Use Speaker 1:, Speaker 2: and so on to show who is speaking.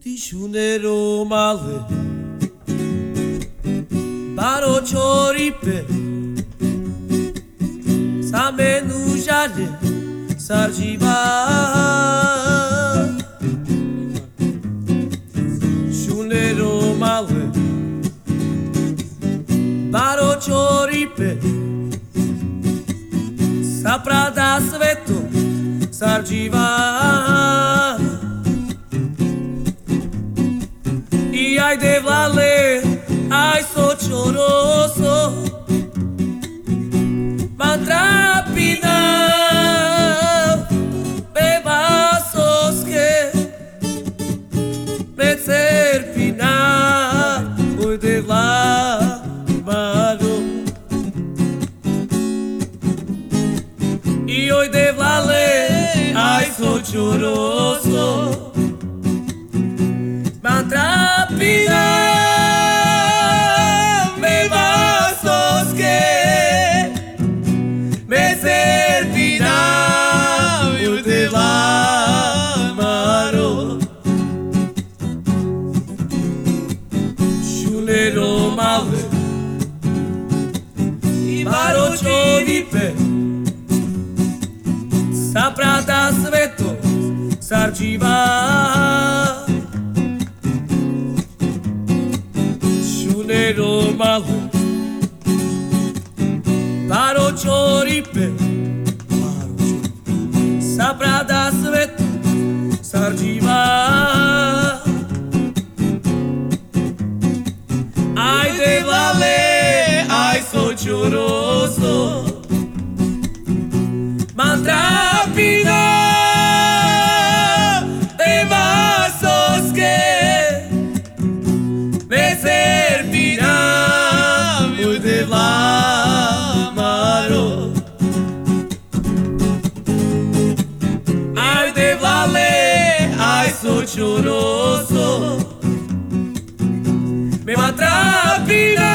Speaker 1: Tishunero male Baro choripe Samenu jale Sarjiva Shunero male Baro choripe Saprada sveto Sarjiva E ai de valer, ai sou choroso Mantrapina Bebasos que Me serpina Oi de lá Maro E oi de valer, ai sou choroso Mantrapina me vasos que me servirá eu te lamaro Chulero male I maro chodipe Saprada sveto sarjiva Nero malo Paro choripe Saprada sveto Sarjiva Ai de vale Ai sou choroso Mantrapina De vasos que Me servirá eu de lamaro Ai de valer, ai sou choroso Me mantrapina